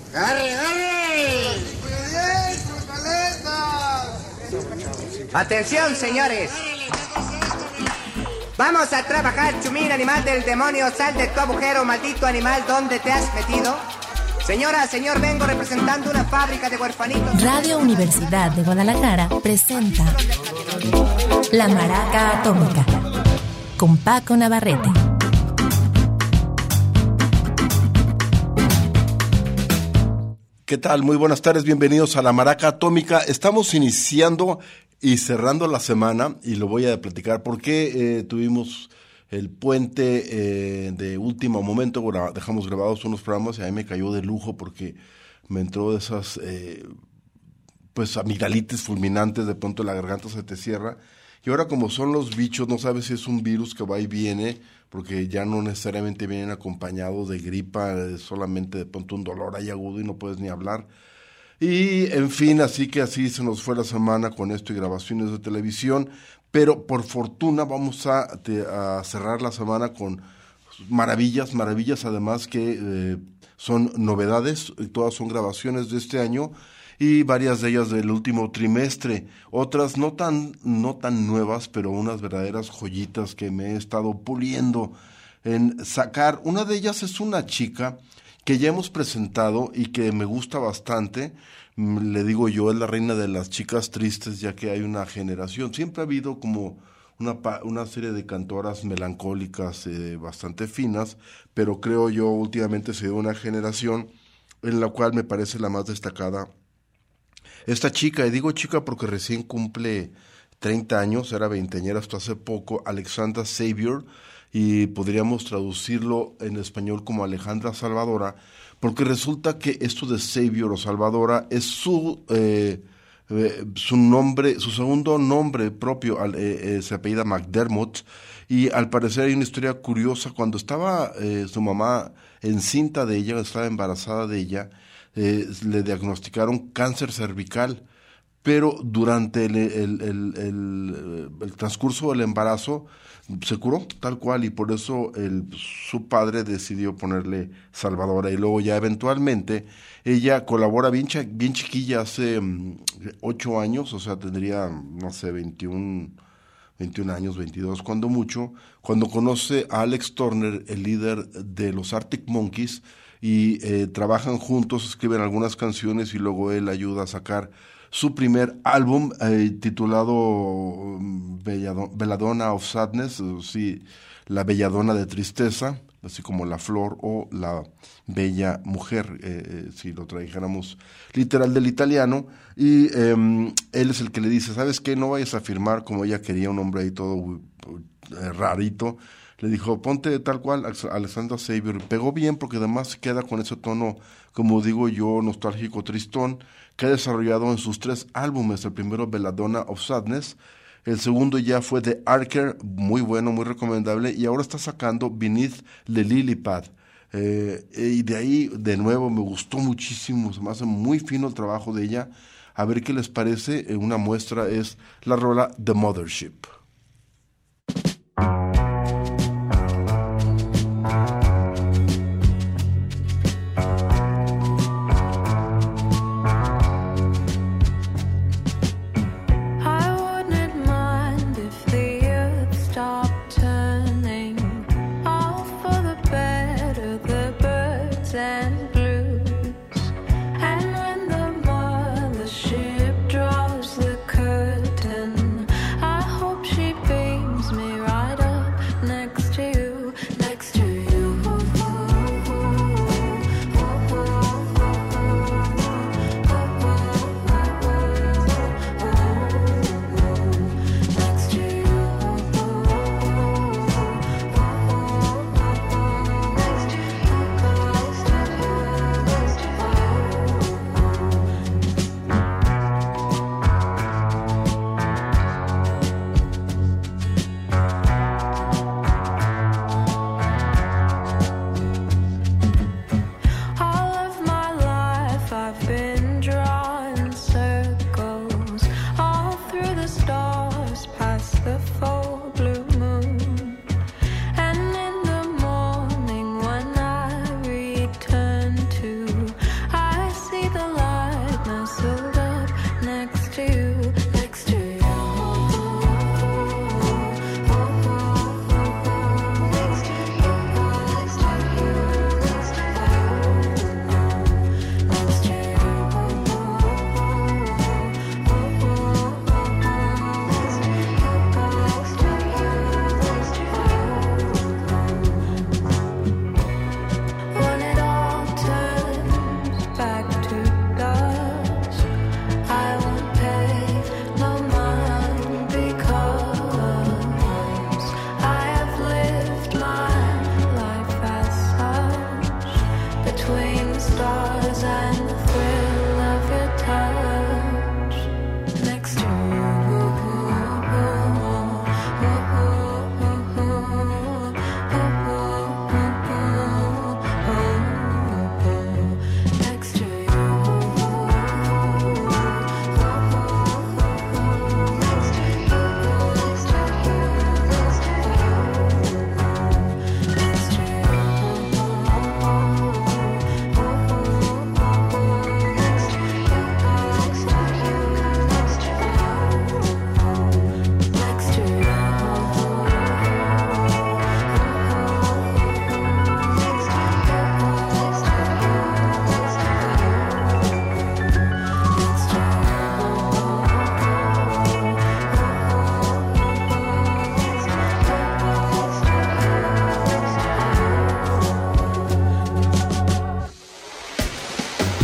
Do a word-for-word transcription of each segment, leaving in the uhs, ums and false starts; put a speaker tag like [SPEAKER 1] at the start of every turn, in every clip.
[SPEAKER 1] ¡Garre, garre!
[SPEAKER 2] Atención, señores. Vamos a trabajar, chumín, animal del demonio. Sal de tu agujero, maldito animal, ¿dónde te has metido? Señora, señor, vengo representando una fábrica de huerfanitos.
[SPEAKER 3] Radio Universidad de Guadalajara presenta La Maraca Atómica con Paco Navarrete.
[SPEAKER 4] ¿Qué tal? Muy buenas tardes, bienvenidos a La Maraca Atómica. Estamos iniciando y cerrando la semana y lo voy a platicar porque eh, tuvimos el puente eh, de último momento, gra- dejamos grabados unos programas y a mí me cayó de lujo porque me entró de esas eh, pues amigdalitis fulminantes, de pronto la garganta se te cierra y ahora como son los bichos no sabes si es un virus que va y viene porque ya no necesariamente vienen acompañados de gripa, eh, solamente de pronto un dolor ahí agudo y no puedes ni hablar. Y en fin, así que así se nos fue la semana con esto y grabaciones de televisión, pero por fortuna vamos a, te, a cerrar la semana con maravillas, maravillas además que eh, son novedades, todas son grabaciones de este año y varias de ellas del último trimestre, otras no tan, no tan nuevas, pero unas verdaderas joyitas que me he estado puliendo en sacar. Una de ellas es una chica que ya hemos presentado y que me gusta bastante, le digo yo, es la reina de las chicas tristes, ya que hay una generación, siempre ha habido como una, una serie de cantoras melancólicas eh, bastante finas, pero creo yo últimamente se dio una generación en la cual me parece la más destacada esta chica, y digo chica porque recién cumple treinta años, era veinteañera hasta hace poco, Alexandra Xavier, y podríamos traducirlo en español como Alejandra Salvadora, porque resulta que esto de Xavier o Salvadora es su eh, eh, su nombre, su segundo nombre propio, eh, eh, se apellida McDermott, y al parecer hay una historia curiosa, cuando estaba eh, su mamá encinta de ella, estaba embarazada de ella, eh, le diagnosticaron cáncer cervical, pero durante el, el, el, el, el transcurso del embarazo se curó tal cual y por eso el, su padre decidió ponerle Salvadora y luego ya eventualmente ella colabora bien, cha, bien chiquilla, hace um, ocho años, o sea tendría no sé veintiún años, veintidós cuando mucho, cuando conoce a Alex Turner, el líder de los Arctic Monkeys y eh, trabajan juntos, escriben algunas canciones y luego él ayuda a sacar su primer álbum eh, titulado um, Bellado- Belladonna of Sadness, o sí, la belladona de tristeza, así como la flor o la bella mujer, eh, eh, si lo trajéramos literal del italiano, y eh, él es el que le dice, ¿sabes qué? No vayas a firmar como ella quería, un hombre ahí todo uh, uh, rarito. Le dijo, ponte tal cual, Alexandra Xavier. Pegó bien porque además queda con ese tono, como digo yo, nostálgico, tristón, que ha desarrollado en sus tres álbumes. El primero, Belladonna of Sadness. El segundo ya fue The Archer, muy bueno, muy recomendable. Y ahora está sacando Beneath the Lily Pad. Eh, y de ahí, de nuevo, me gustó muchísimo. Se me hace muy fino el trabajo de ella. A ver qué les parece. Una muestra es la rola The Mothership.
[SPEAKER 5] Draws the curtain. I hope she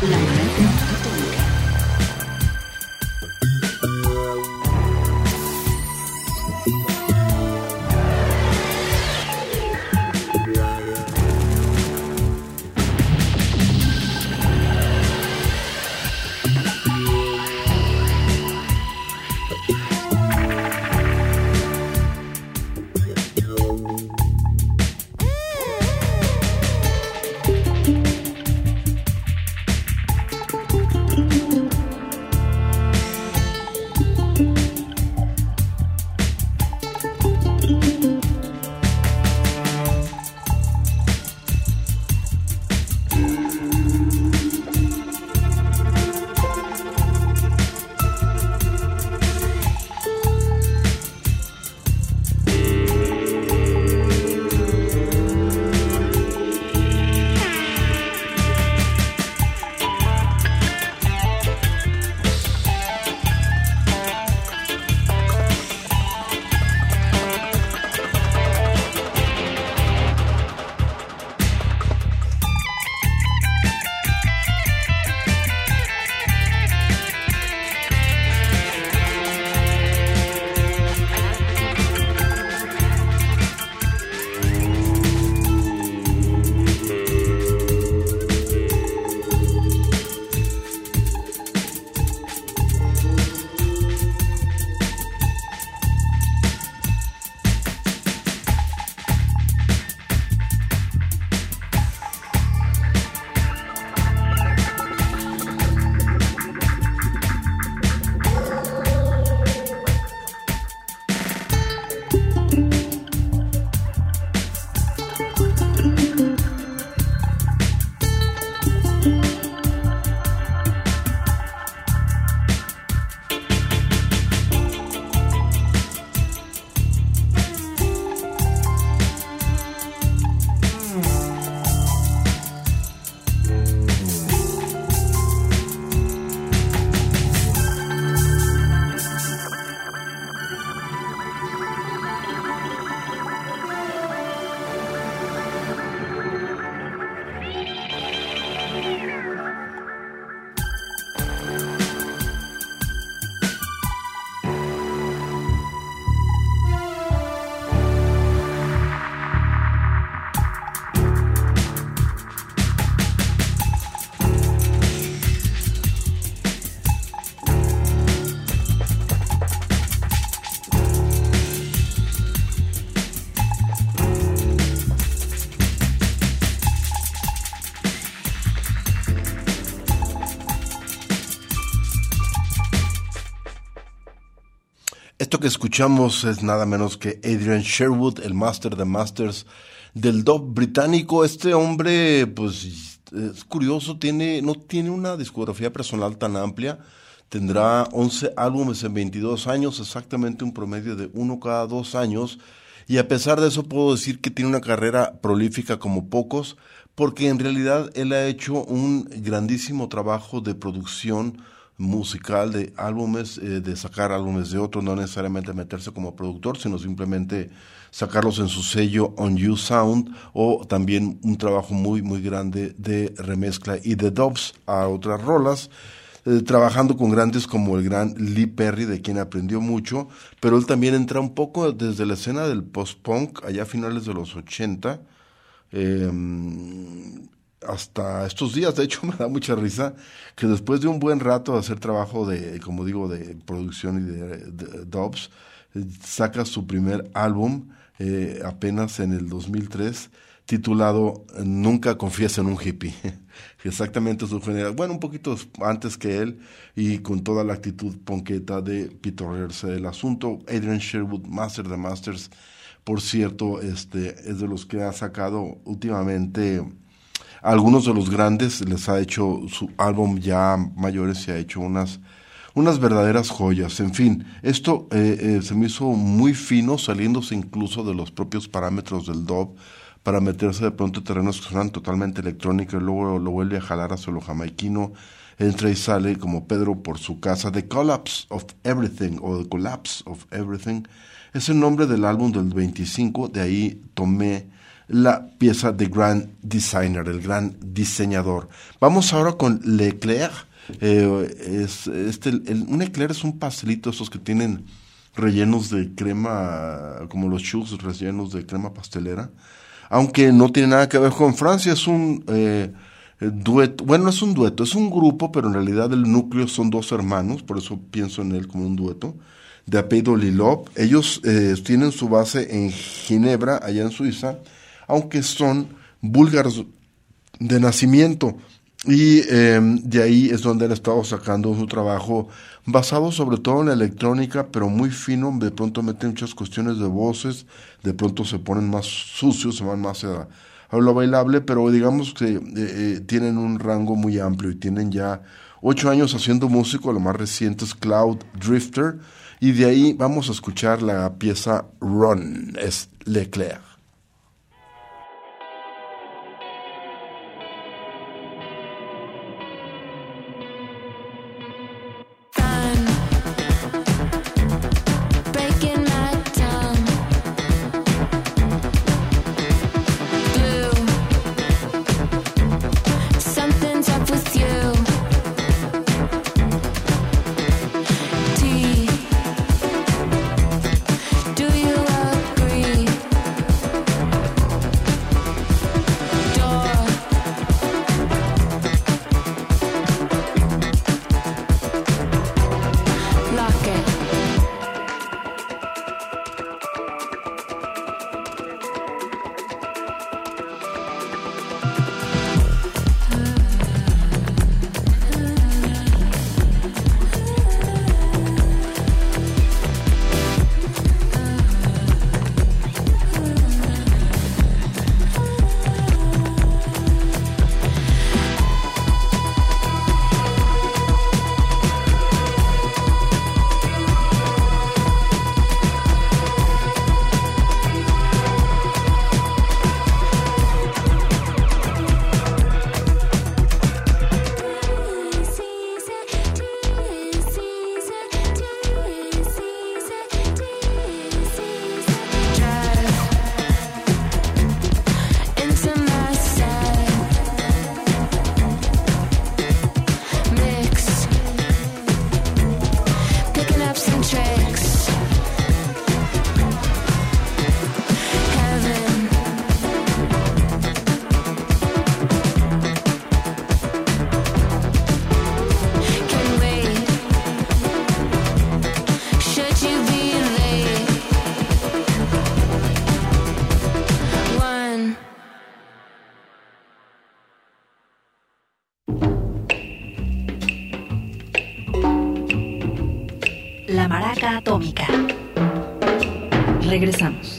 [SPEAKER 5] La Maraca Atómica.
[SPEAKER 4] Esto que escuchamos es nada menos que Adrian Sherwood, el Master de Masters del dub británico. Este hombre, pues, es curioso, tiene, no tiene una discografía personal tan amplia. Tendrá once álbumes en veintidós años, exactamente un promedio de uno cada dos años. Y a pesar de eso puedo decir que tiene una carrera prolífica como pocos, porque en realidad él ha hecho un grandísimo trabajo de producción musical de álbumes, eh, de sacar álbumes de otros, no necesariamente meterse como productor, sino simplemente sacarlos en su sello On You Sound, o también un trabajo muy muy grande de remezcla y de dubs a otras rolas, eh, trabajando con grandes como el gran Lee Perry, de quien aprendió mucho, pero él también entra un poco desde la escena del post-punk, allá a finales de los ochenta, eh, hasta estos días. De hecho me da mucha risa que después de un buen rato de hacer trabajo de, como digo, de producción y de, de dubs, eh, saca su primer álbum eh, apenas en el dos mil tres, titulado Nunca confíes en un hippie. Exactamente su género, bueno, un poquito antes que él, y con toda la actitud ponqueta de pitorrearse del asunto. Adrian Sherwood, Master de Masters, por cierto, este es de los que ha sacado últimamente algunos de los grandes, les ha hecho su álbum ya mayores y ha hecho unas unas verdaderas joyas. En fin, esto eh, eh, se me hizo muy fino, saliéndose incluso de los propios parámetros del dub, para meterse de pronto en terrenos que suenan totalmente electrónicos, y luego lo vuelve a jalar hacia lo jamaiquino, entra y sale como Pedro por su casa. The Collapse of Everything, o The Collapse of Everything, es el nombre del álbum del veinticinco, de ahí tomé la pieza The Grand Designer, el gran diseñador. Vamos ahora con L'Eclair. Eh, es, este, el, un eclair es un pastelito, esos que tienen rellenos de crema, como los choux rellenos de crema pastelera, aunque no tiene nada que ver con Francia. Es un eh, dueto, bueno, no es un dueto, es un grupo, pero en realidad el núcleo son dos hermanos, por eso pienso en él como un dueto, de apellido Lilop. Ellos eh, tienen su base en Ginebra, allá en Suiza, aunque son búlgaros de nacimiento. Y eh, de ahí es donde han estado sacando su trabajo, basado sobre todo en la electrónica, pero muy fino. De pronto meten muchas cuestiones de voces, de pronto se ponen más sucios, se van más a, a lo bailable, pero digamos que eh, eh, tienen un rango muy amplio y tienen ya ocho años haciendo música. Lo más reciente es Cloud Drifter, y de ahí vamos a escuchar la pieza Run, es L'Eclair.
[SPEAKER 3] La Maraca Atómica. Regresamos.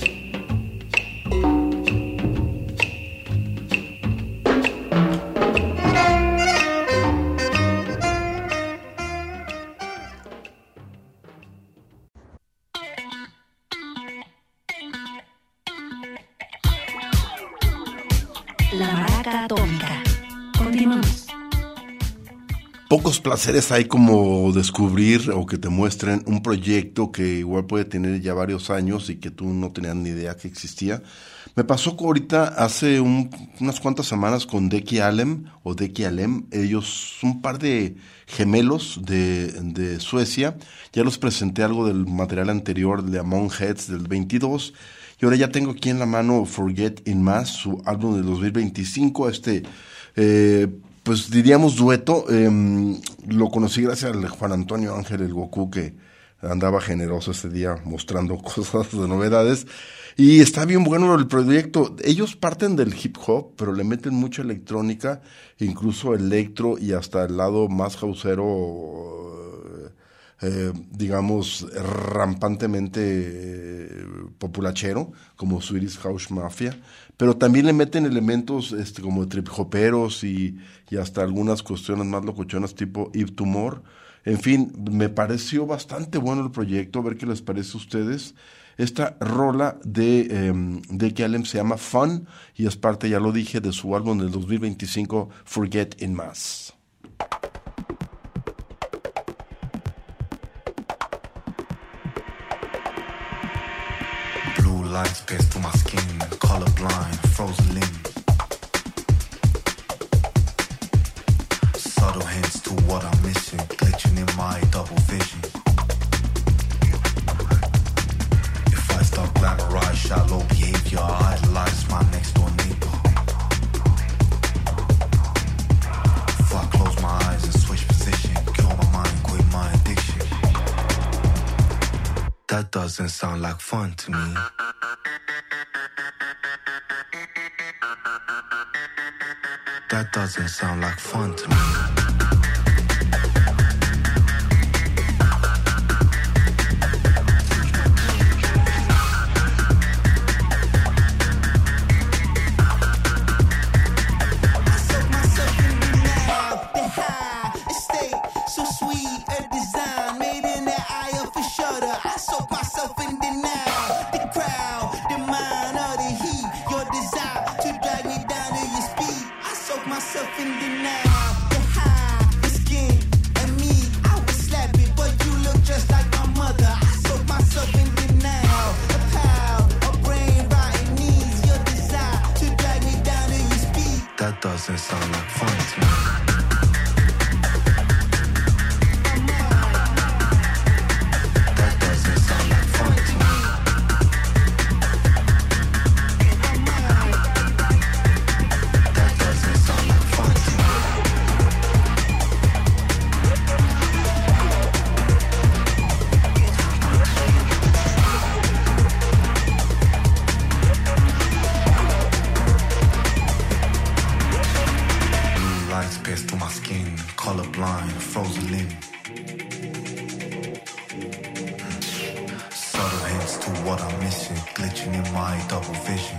[SPEAKER 3] La Maraca Atómica. Continuamos.
[SPEAKER 4] Pocos placeres hay como descubrir o que te muestren un proyecto que igual puede tener ya varios años y que tú no tenías ni idea que existía. Me pasó ahorita hace un, unas cuantas semanas con Deki Alem o Deki Alem. Ellos, un par de gemelos de, de Suecia. Ya los presenté algo del material anterior de Among Heads del veintidós. Y ahora ya tengo aquí en la mano Forget in Mass, su álbum del dos mil veinticinco. Este... Eh, Pues diríamos dueto. Eh, lo conocí gracias al Juan Antonio Ángel, el Goku, que andaba generoso ese día mostrando cosas de novedades. Y está bien bueno el proyecto. Ellos parten del hip hop, pero le meten mucha electrónica, incluso electro y hasta el lado más houseero, eh, digamos, rampantemente eh, populachero, como Swedish House Mafia. Pero también le meten elementos este, como trip hoperos y, y hasta algunas cuestiones más locochonas tipo Yves Tumor. En fin, me pareció bastante bueno el proyecto, a ver qué les parece a ustedes. Esta rola de, eh, de que Alem se llama Fun y es parte, ya lo dije, de su álbum del dos mil veinticinco, Forget in Mass.
[SPEAKER 5] Blue lights pierce through my skin, colorblind, frozen limb. Subtle hints to what I'm missing, glitching in my double vision. If I start glamorize shallow behavior, I idolize my next door neighbor. If I close my eyes and switch position, kill my mind, quit my addiction. That doesn't sound like fun to me. That doesn't sound like fun to me. Doesn't sound like fun to me. That doesn't sound like fun to me. That doesn't sound like fun to me. Lights pierce through my skin, colorblind, frozen limb. Subtle hints to what I'm missing, glitching in my double vision.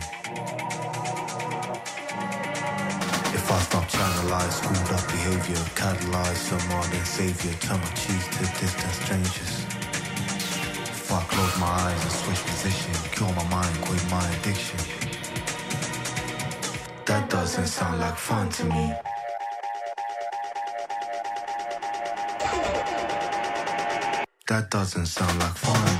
[SPEAKER 5] If I stop channelize, screwed up behavior, catalyze some modern savior, turn my cheeks to distant strangers. If I close my eyes and switch position, kill my mind, quit my addiction. That doesn't sound like fun to me. That doesn't sound like fun.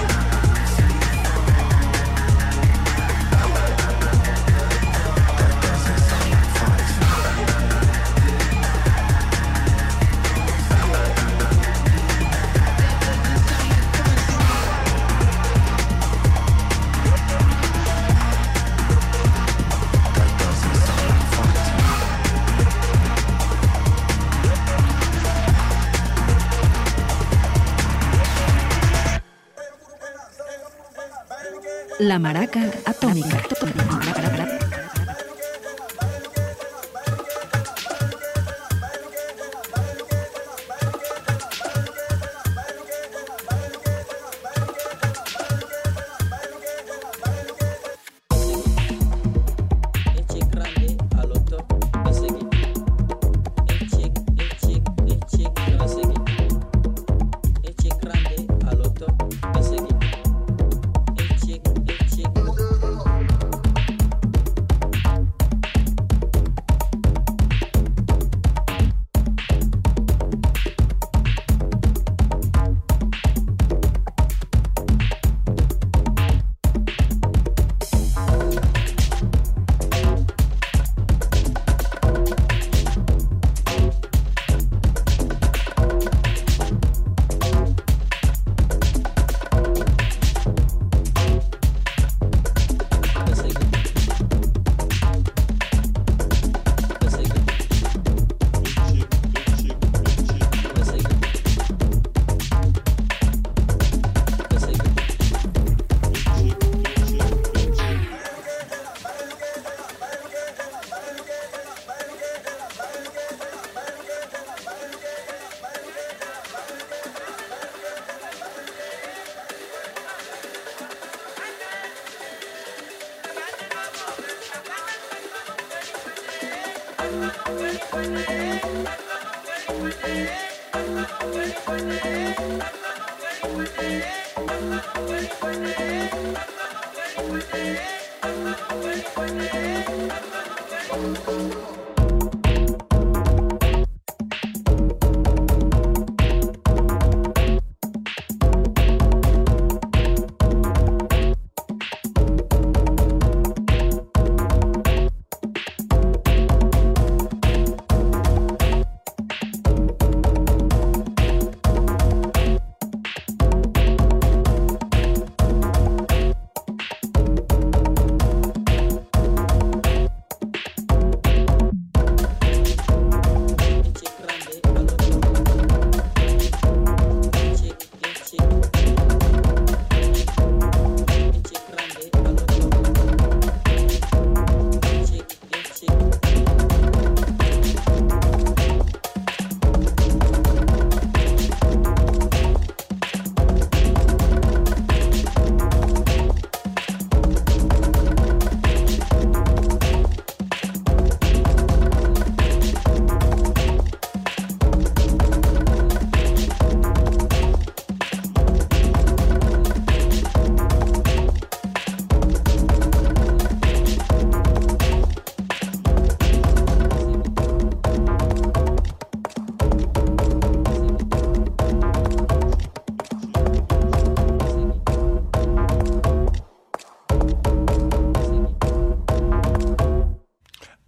[SPEAKER 3] La Maraca Atómica.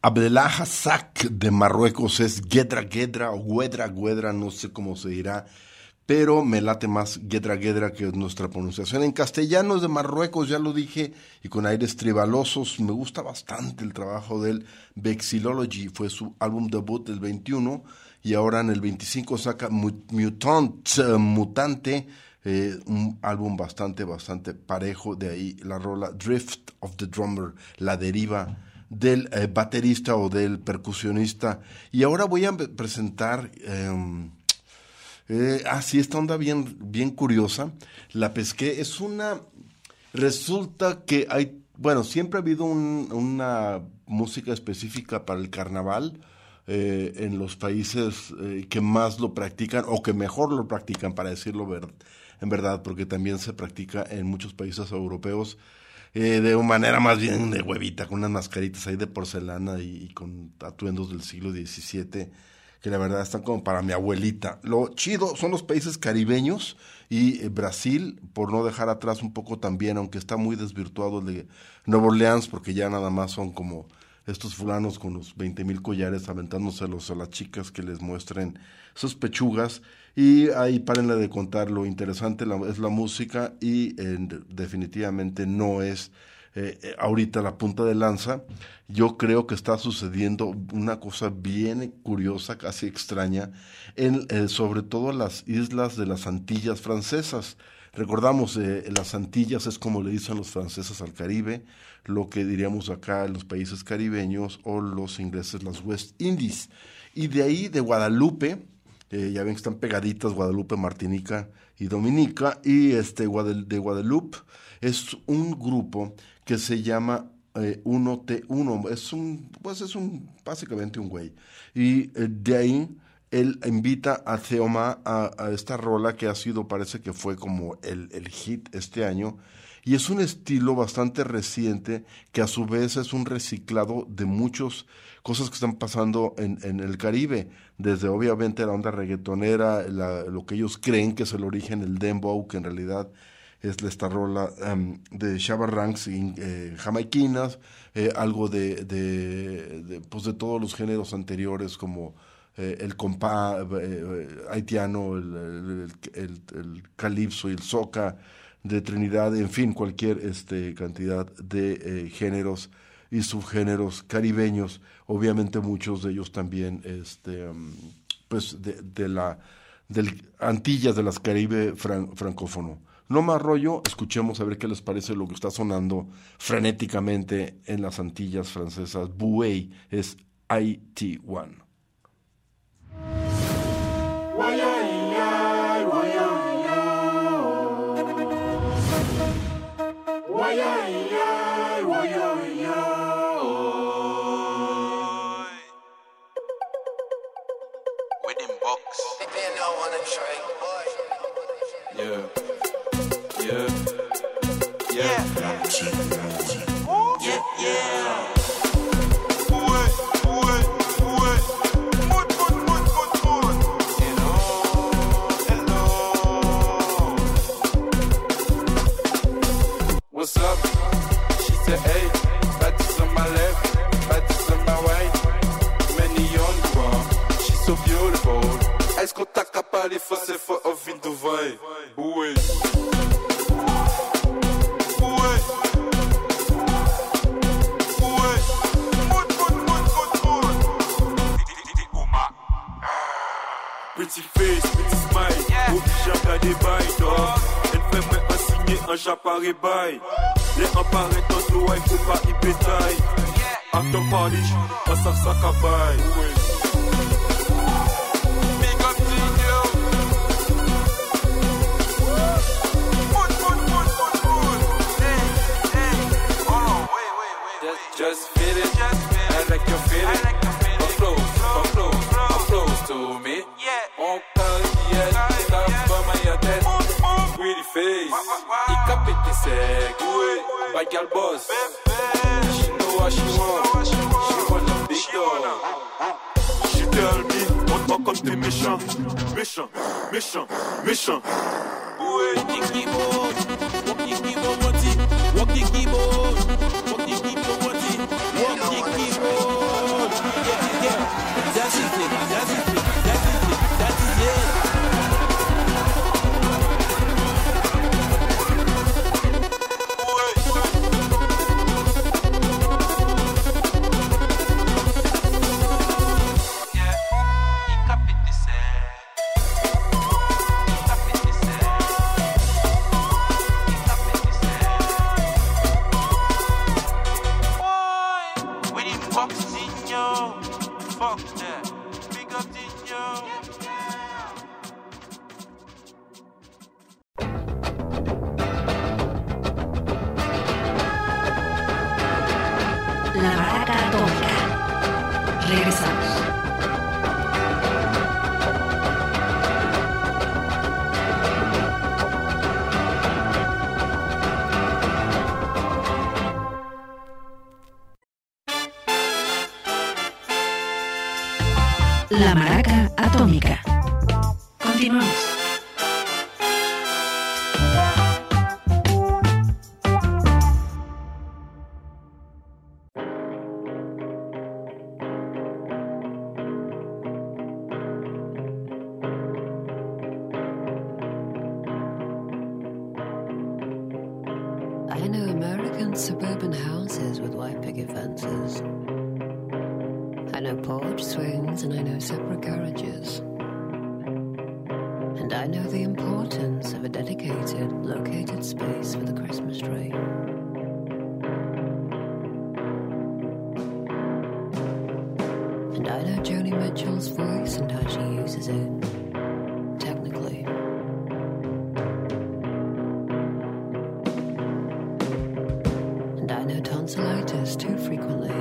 [SPEAKER 4] Abdelhazak de Marruecos, es Guedra Guedra o Guedra Guedra, no sé cómo se dirá, pero me late más Guedra Guedra que nuestra pronunciación. En castellano es de Marruecos, ya lo dije, y con aires tribalosos. Me gusta bastante el trabajo del Vexillology, fue su álbum debut del veintiuno, y ahora en el veinticinco saca Mutant, uh, Mutante, eh, un álbum bastante, bastante parejo. De ahí la rola Drift of the Drummer, la deriva del eh, baterista o del percusionista. Y ahora voy a presentar... Eh, Eh, ah, sí, esta onda bien, bien curiosa. La pesqué, es una... Resulta que hay... Bueno, siempre ha habido un, una música específica para el carnaval eh, en los países eh, que más lo practican, o que mejor lo practican, para decirlo ver, en verdad, porque también se practica en muchos países europeos eh, de una manera más bien de huevita, con unas mascaritas ahí de porcelana y, y con atuendos del siglo diecisiete, que la verdad están como para mi abuelita. Lo chido son los países caribeños y eh, Brasil, por no dejar atrás un poco también, aunque está muy desvirtuado el de Nueva Orleans, porque ya nada más son como estos fulanos con los veinte mil collares aventándoselos a las chicas que les muestren sus pechugas. Y ahí párenle de contar, lo interesante la, es la música, y eh, definitivamente no es... Eh, ahorita la punta de lanza. Yo creo que está sucediendo una cosa bien curiosa, casi extraña, en eh, sobre todo las islas de las Antillas francesas. Recordamos, eh, las Antillas es como le dicen los franceses al Caribe, lo que diríamos acá en los países caribeños, o los ingleses las West Indies. Y de ahí, de Guadalupe, eh, ya ven que están pegaditas Guadalupe, Martinica y Dominica, y este Guadal- de Guadalupe es un grupo que se llama eh, uno T uno, es un, pues es un, básicamente un güey, y eh, de ahí él invita a Theoma a, a esta rola que ha sido, parece que fue como el, el hit este año, y es un estilo bastante reciente, que a su vez es un reciclado de muchas cosas que están pasando en, en el Caribe, desde obviamente la onda reggaetonera, la, lo que ellos creen que es el origen, el dembow, que en realidad es esta rola um, de Shabba Ranks y eh, jamaiquinas, eh, algo de, de, de, pues de todos los géneros anteriores, como eh, el compá eh, haitiano, el, el, el, el calipso y el soca de Trinidad, en fin, cualquier este, cantidad de eh, géneros y subgéneros caribeños, obviamente muchos de ellos también este, um, pues de, de la del Antillas, de las Caribe fran, francófono. No más rollo, escuchemos a ver qué les parece lo que está sonando frenéticamente en las Antillas francesas. Buey es I T uno.
[SPEAKER 6] Yeah. Yeah. Yeah. Yeah. Yeah. Ouais, ouais, ouais. Mood, mood, mood, mood, mood. Hello, hello. What's up? She said, hey, Baptiste on my left, Baptiste on my right. Many on one. She's so beautiful. Est-ce qu'on t'a capable de faire c'est for a vin do vai? Ouais. Pretty face, pretty smile, yeah. Obligé à des bails, dog. Elle fait même pas signer un j'apparais bail. Les apparaît dans l'eau, il faut pas y pétaille. After party, on s'en sac à bail. Big up to you. Mood, mood, mood, mood, mood. Hey, hey. Hold on, wait, wait, wait. Just, just feel it. Just feel it. I like your feeling. I like your feeling. Up close, up close, up close to me. On carrière, ta femme à la tête. Pretty face, il capte tes secs. Bad girl boss, she know what she want. She want a big dog. She tell me, on talk comme t'es méchant, méchant, méchant, méchant. Walk the keyboard, walk the keyboard, walk the keyboard, walk the keyboard, walk the keyboard.
[SPEAKER 3] Maraca Atómica. Continuamos.
[SPEAKER 7] I know American suburban houses with white picket fences. I know porch swings and I know separate garages. And I know the importance of a dedicated, located space for the Christmas tree. And I know Joni Mitchell's voice and how she uses it, technically. And I know tonsillitis too frequently,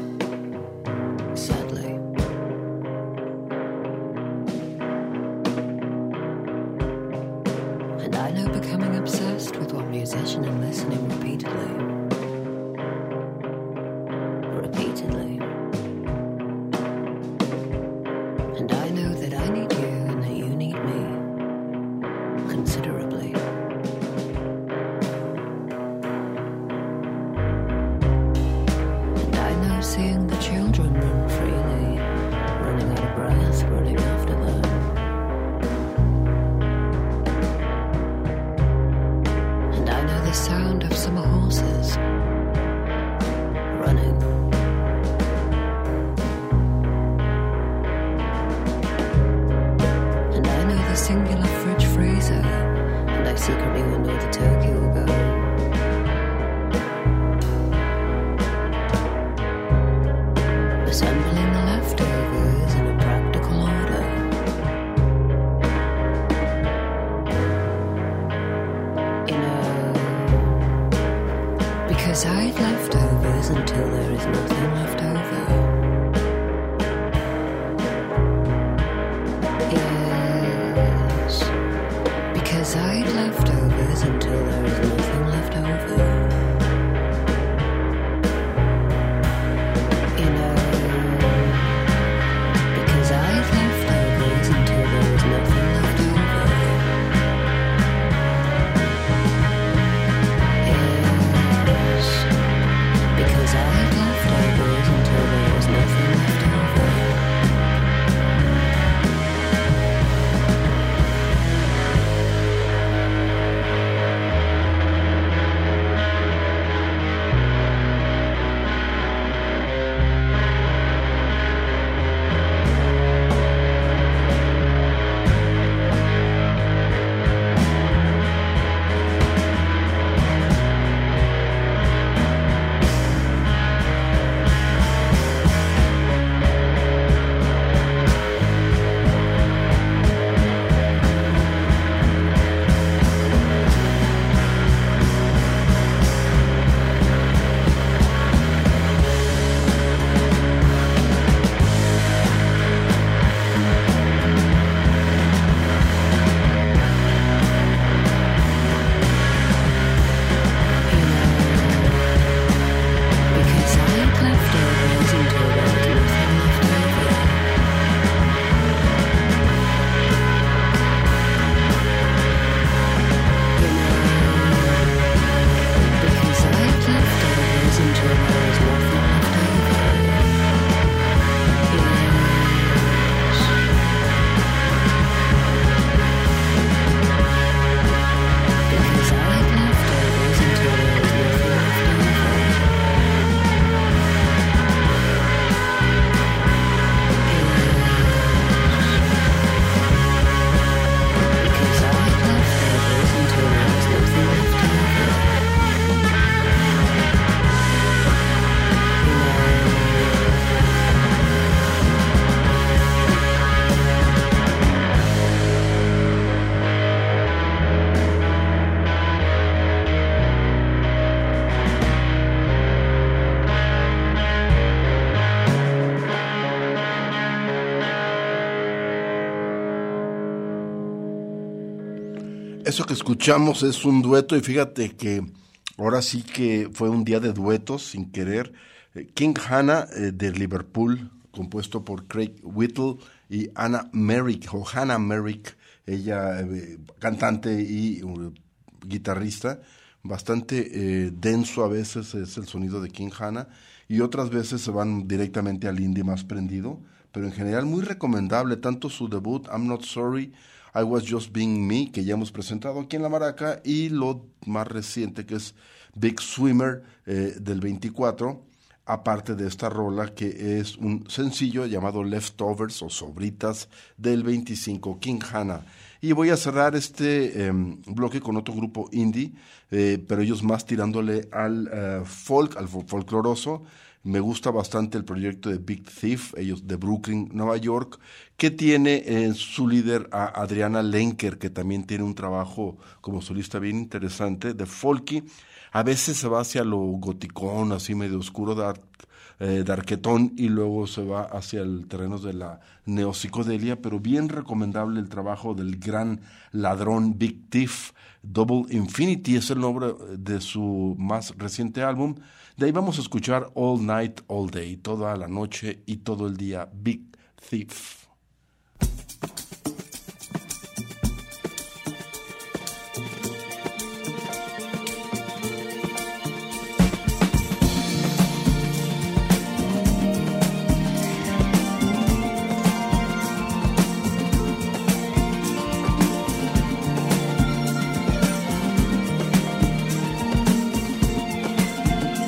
[SPEAKER 7] sadly. And I know becoming obsessed with one musician and listening repeatedly. Repeatedly. And I know that I need you and that you need me considerably. And I know seeing the children run freely, running out of breath, running after them. And I know the sound of summer horses running. And I know the singular fridge freezer, and I secretly wonder where the turkey will go. Assembling the leftovers in a practical order. You know, because I eat leftovers until there is nothing left over. Yes, because I eat leftovers until there is nothing left over. You know, because I eat leftovers until there is nothing left over. Yes, because I eat leftovers until there is nothing left over. Because I eat leftovers until there is nothing left over. You know, because I eat leftovers until there is nothing left over. Yes. Because I eat leftovers until there is nothing left over. Because I eat leftovers until there is nothing left over.
[SPEAKER 4] Eso que escuchamos es un dueto y fíjate que ahora sí que fue un día de duetos sin querer. Eh, King Hannah eh, de Liverpool, compuesto por Craig Whittle y Anna Merrick, o Hannah Merrick, ella eh, cantante y uh, guitarrista, bastante eh, denso a veces es el sonido de King Hannah, y otras veces se van directamente al indie más prendido, pero en general muy recomendable, tanto su debut I'm Not Sorry, I Was Just Being Me, que ya hemos presentado aquí en La Maraca, y lo más reciente que es Big Swimmer eh, del veinticuatro, aparte de esta rola que es un sencillo llamado Leftovers o Sobritas del veinticinco, King Hannah. Y voy a cerrar este eh, bloque con otro grupo indie, eh, pero ellos más tirándole al uh, folk, al folcloroso. Me gusta bastante el proyecto de Big Thief, ellos de Brooklyn, Nueva York, que tiene en su líder a Adriana Lenker, que también tiene un trabajo como solista bien interesante, de folky. A veces se va hacia lo goticón, así medio oscuro, dark, eh, darketón, y luego se va hacia el terreno de la neopsicodelia, pero bien recomendable el trabajo del gran ladrón Big Thief. Double Infinity es el nombre de su más reciente álbum. De ahí vamos a escuchar All Night, All Day, toda la noche y todo el día, Big Thief.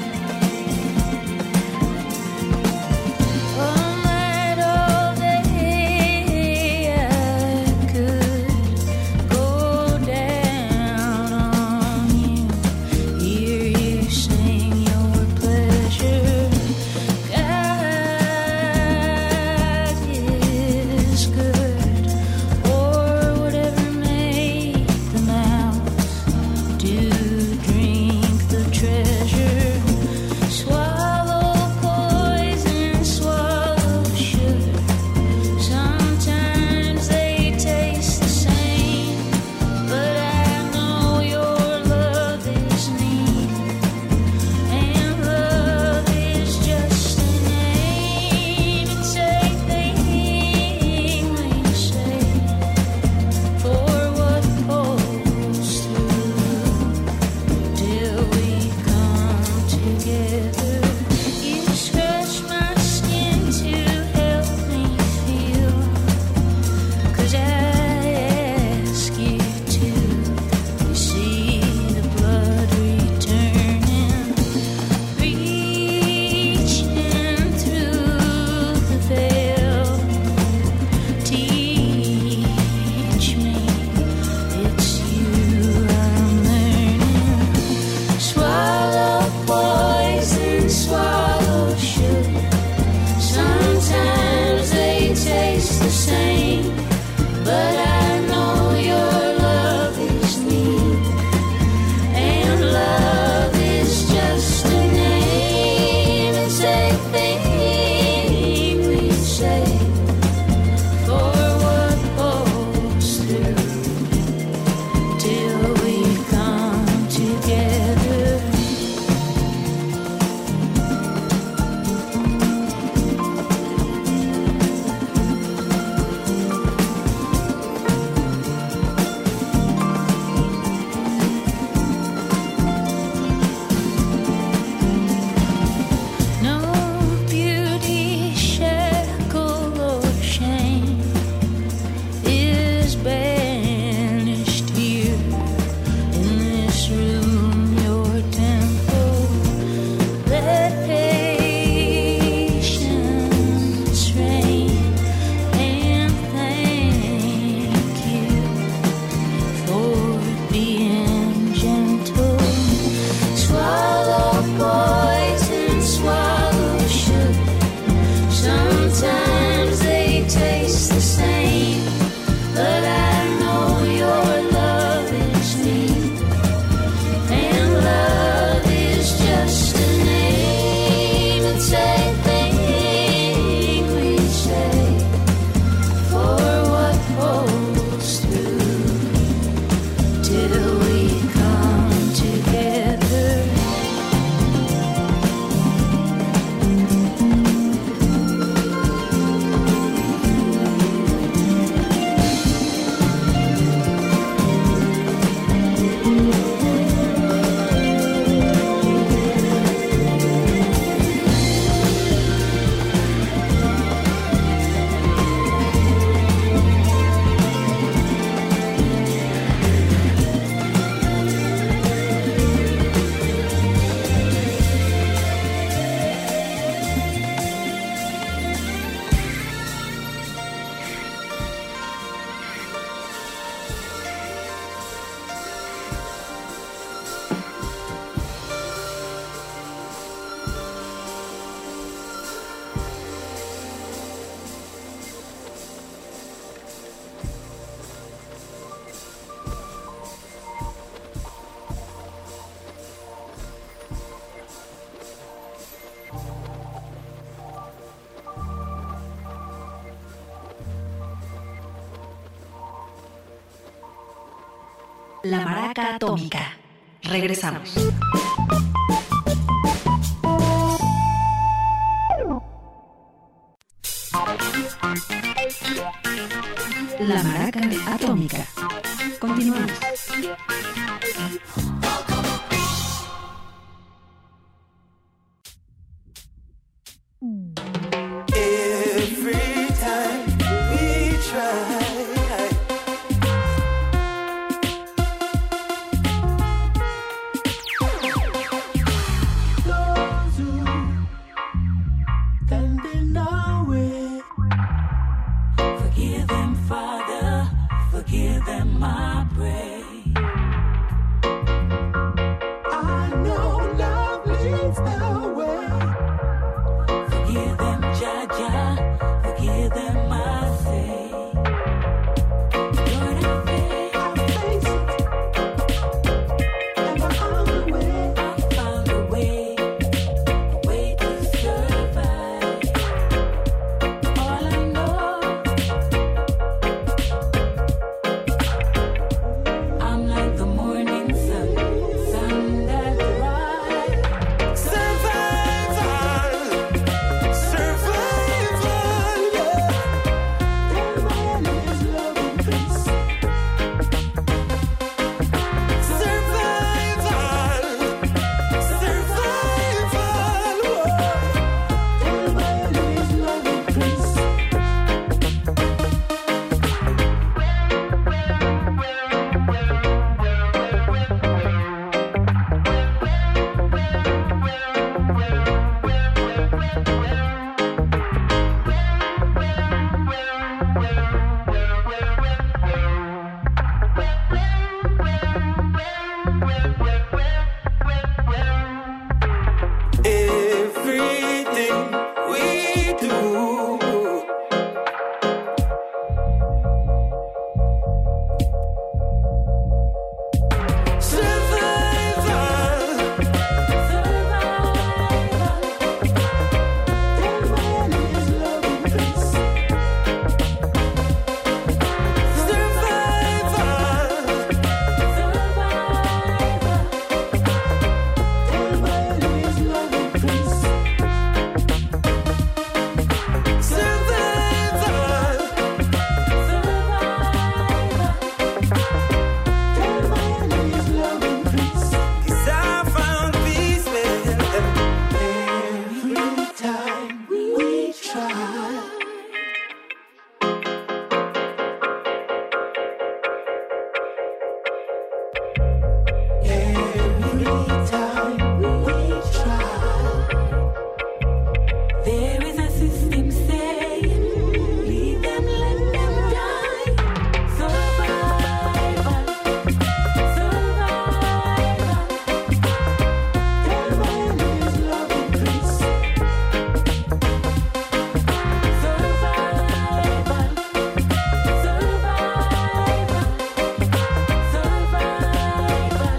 [SPEAKER 8] All night, all day.
[SPEAKER 3] La Maraca Atómica. Regresamos. La Maraca Atómica. Continuamos.
[SPEAKER 8] Every time we try, those who stand in our way, forgive them, Father, forgive them, I pray. I know love leads the way. Forgive them, Jaja, forgive them, I say. Lord, I face, I face it, and I found a way, I found a way, a way to survive. All I know, I'm like the morning sun, sun that rises. Survival, survival, yeah. Tell my enemies love and peace. Survival, survival, whoa. Tell my enemies love and peace. Everything we do, survival, survival. Tell my enemies love and peace. Survival, survival. Tell my enemies love and peace. Survival, survival. Tell my enemies love and peace. 'Cause I found peace, man. Every time we try. Every time we try, there is a system saying, leave them, let them die. Survival, survival. Tell my enemies love and peace. Survival, survival, survival,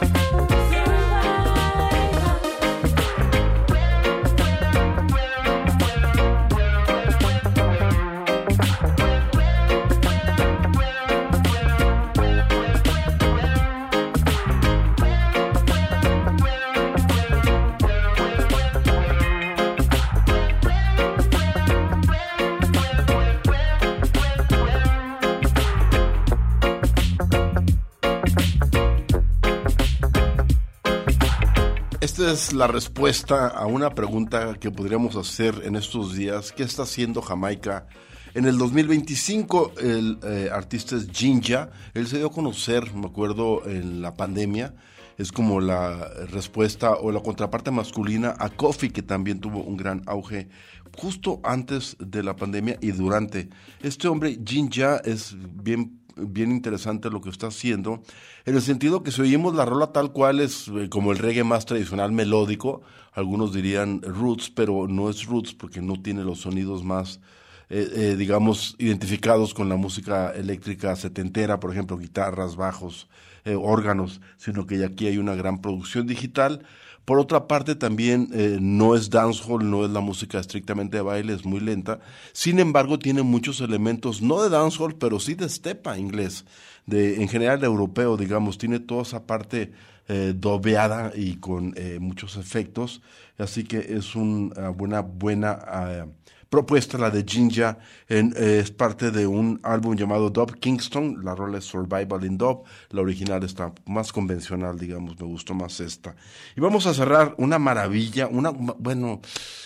[SPEAKER 4] Esta es la respuesta a una pregunta que podríamos hacer en estos días. ¿Qué está haciendo Jamaica? En el dos mil veinticinco el eh, artista es Jinja. Él se dio a conocer, me acuerdo, en la pandemia. Es como la respuesta o la contraparte masculina a Kofi, que también tuvo un gran auge justo antes de la pandemia y durante. Este hombre, Jinja, es bien bien interesante lo que está haciendo, en el sentido que si oímos la rola tal cual es eh, como el reggae más tradicional melódico, algunos dirían roots, pero no es roots porque no tiene los sonidos más, eh, eh, digamos, identificados con la música eléctrica setentera, por ejemplo, guitarras, bajos, eh, órganos, sino que aquí hay una gran producción digital. Por otra parte, también eh, no es dancehall, no es la música estrictamente de baile, es muy lenta. Sin embargo, tiene muchos elementos, no de dancehall, pero sí de stepa inglés, de en general europeo, digamos. Tiene toda esa parte eh, dobeada y con eh, muchos efectos. Así que es una buena, buena uh, propuesta la de Jinja. En, eh, es parte de un álbum llamado Dub Kingston. La rola es Survival in Dub. La original está más convencional, digamos. Me gustó más esta. Y vamos a cerrar una maravilla, una, bueno,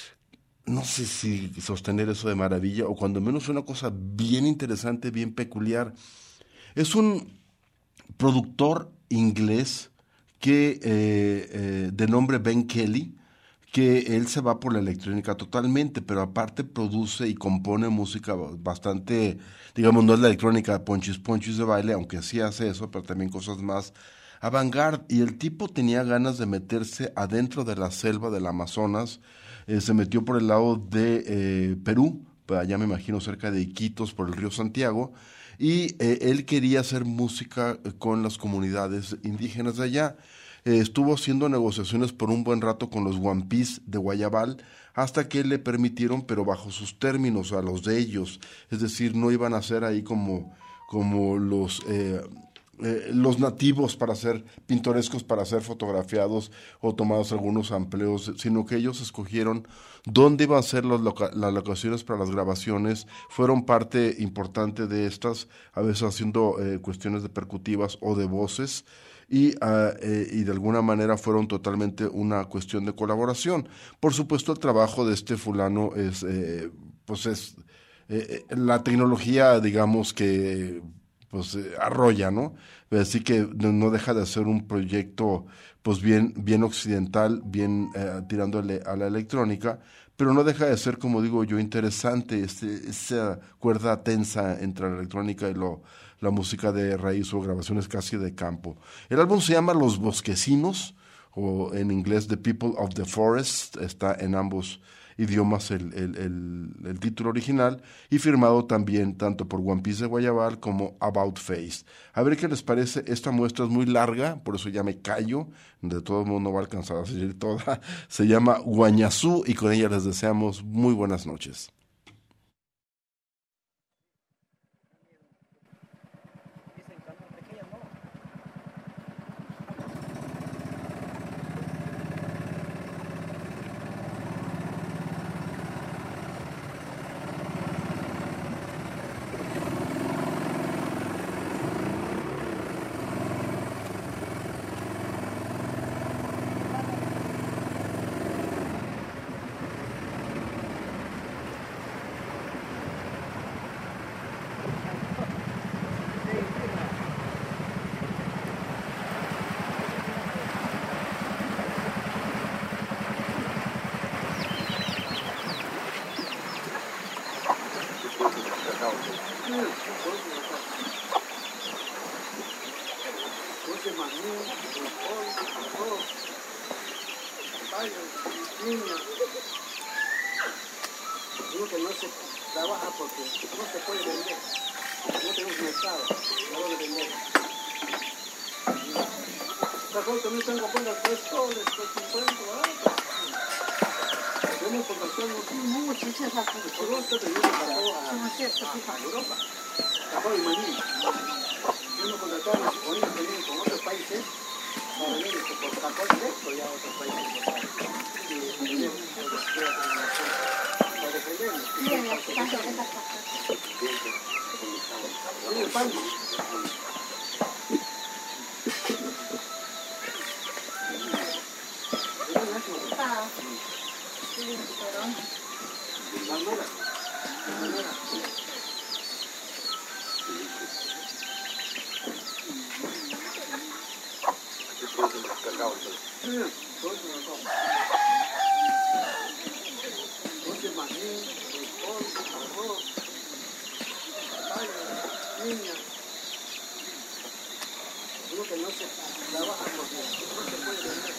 [SPEAKER 4] no sé si sostener eso de maravilla, o cuando menos una cosa bien interesante, bien peculiar. Es un productor inglés que eh, eh, de nombre Ben Kelly, que él se va por la electrónica totalmente, pero aparte produce y compone música bastante, digamos, no es la electrónica ponchis ponchis de baile, aunque sí hace eso, pero también cosas más avant-garde. Y el tipo tenía ganas de meterse adentro de la selva del Amazonas, eh, se metió por el lado de eh, Perú, allá me imagino cerca de Iquitos, por el río Santiago, y eh, él quería hacer música con las comunidades indígenas de allá. Eh, estuvo haciendo negociaciones por un buen rato con los Wampis de Guayabal, hasta que le permitieron, pero bajo sus términos, a los de ellos. Es decir, no iban a ser ahí como, como los... Eh, Eh, los nativos para ser pintorescos, para ser fotografiados o tomados algunos amplios, sino que ellos escogieron dónde iban a ser los loca- las locaciones para las grabaciones, fueron parte importante de estas, a veces haciendo eh, cuestiones de percutivas o de voces, y, uh, eh, y de alguna manera fueron totalmente una cuestión de colaboración. Por supuesto, el trabajo de este fulano es, eh, pues es eh, la tecnología, digamos que pues eh, arrolla, ¿no? Así que no, no deja de ser un proyecto pues bien, bien occidental, bien eh, tirándole a la electrónica, pero no deja de ser, como digo yo, interesante este, esa cuerda tensa entre la electrónica y lo, la música de raíz o grabaciones casi de campo. El álbum se llama Los Bosquecinos, o en inglés The People of the Forest, está en ambos idiomas el, el, el, el título original, y firmado también tanto por One Piece de Guayabal como About Face. A ver qué les parece. Esta muestra es muy larga, por eso ya me callo, de todo modo no va a alcanzar a seguir toda. Se llama Guañazú, y con ella les deseamos muy buenas noches.
[SPEAKER 9] Digo que no se trabaja porque no se puede vender. No tenemos mercado, no lo vender. Mejor también tengo buenas tres soles, tres cincuenta, ¿verdad? Tenemos población mucho, por lo tanto tenemos para a Europa. Capaz de maní. Hemos contratado a los ponientes que vienen con otros países para venir por capaz directo ya a otros países. Y tenemos para defendernos. Sí, el pan. Uno que no se trabaja porque no se puede vender.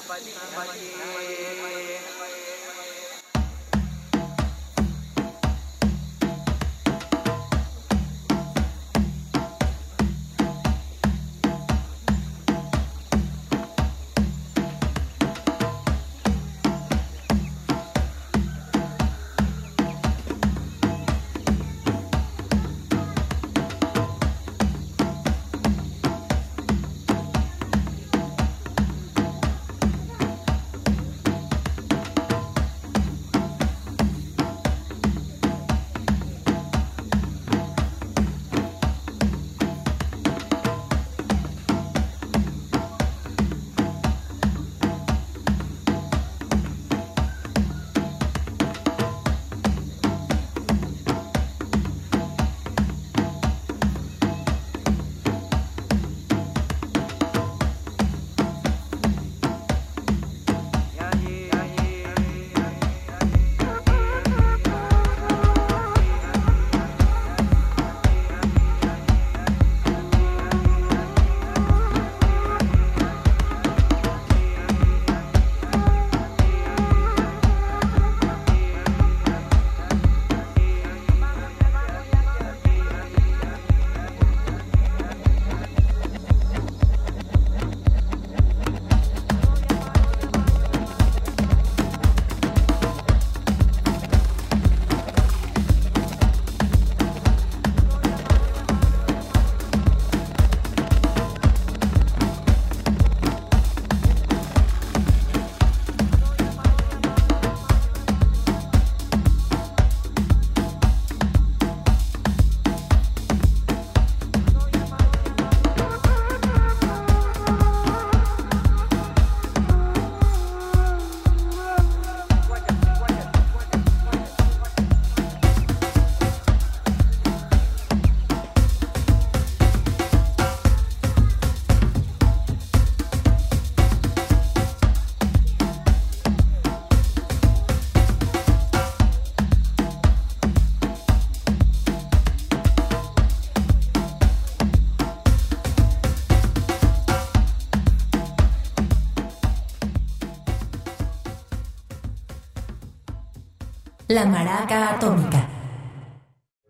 [SPEAKER 3] La Maraca Atómica.